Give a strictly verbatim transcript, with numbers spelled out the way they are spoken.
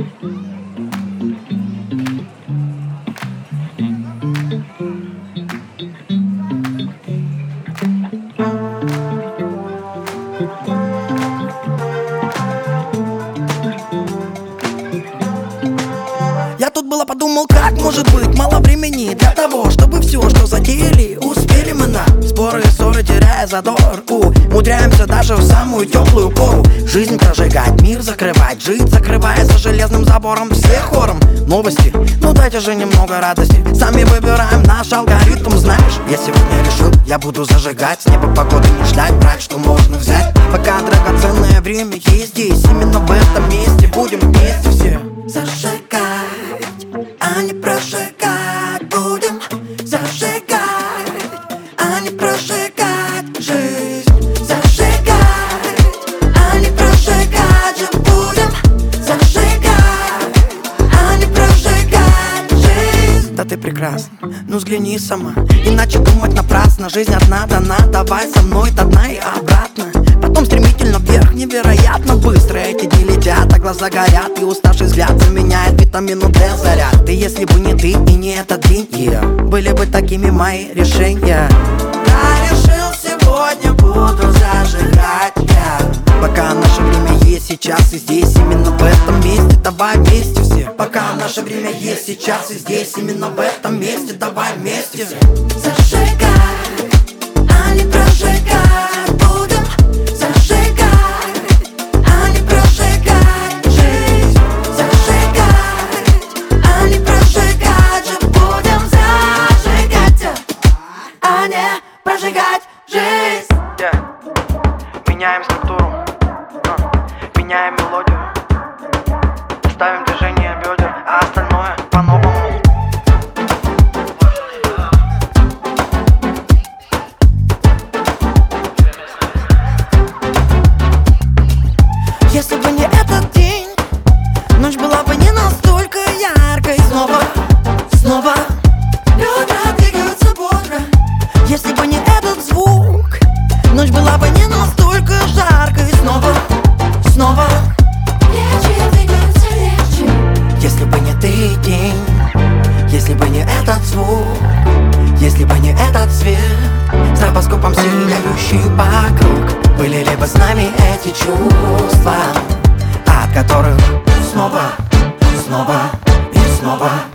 Я тут было подумал, как может быть мало времени для того, чтобы все, что затеяли, успели мы на споры и ссоры, теряя задор. Умудряемся даже в самую теплую пору жизнь прожигать, мир закрывать, жить закрывая за железным забором. Все хором новости, ну дайте же немного радости. Сами выбираем наш алгоритм, знаешь. Я сегодня решил, я буду зажигать, с неба погоды не ждать, брать, что можно взять. Пока драгоценное время есть здесь, именно в этом месте будем вместе все зажигать, а не прожигать. Будем зажигать, а не прожигать жизнь. Зажигать, а не прожигать же. Будем зажигать, а не прожигать жизнь. Да ты прекрасна, ну взгляни сама, иначе думать напрасно. Жизнь одна дана, давай со мной до дна и обратно. Потом стремительно вверх, невероятно быстро эти дни летят, а глаза горят, и уставший взгляд заменяет витамину Д заряд. И если бы не ты и не этот день, yeah, были бы такими мои решения. Я решил, сегодня буду зажигать, yeah. Пока наше время есть сейчас и здесь, именно в этом месте, давай вместе все. Пока наше время есть сейчас и здесь, именно в этом месте, давай вместе все зажигать, а не прожигать. Прожигать жизнь, yeah. Меняем структуру, uh. меняем мелодию, ставим движение бедер, а остальное по-новому. Если бы не этот день, ночь была бы не настолько яркой. Снова, снова бедра двигаются бодро. Если бы не этот звук, ночь была бы не настолько жаркой. Снова, снова плечи двигаются легче. Если бы не ты день, если бы не этот звук, если бы не этот свет, стробоскопом сияющий вокруг, были ли бы с нами эти чувства, от которых снова, снова и снова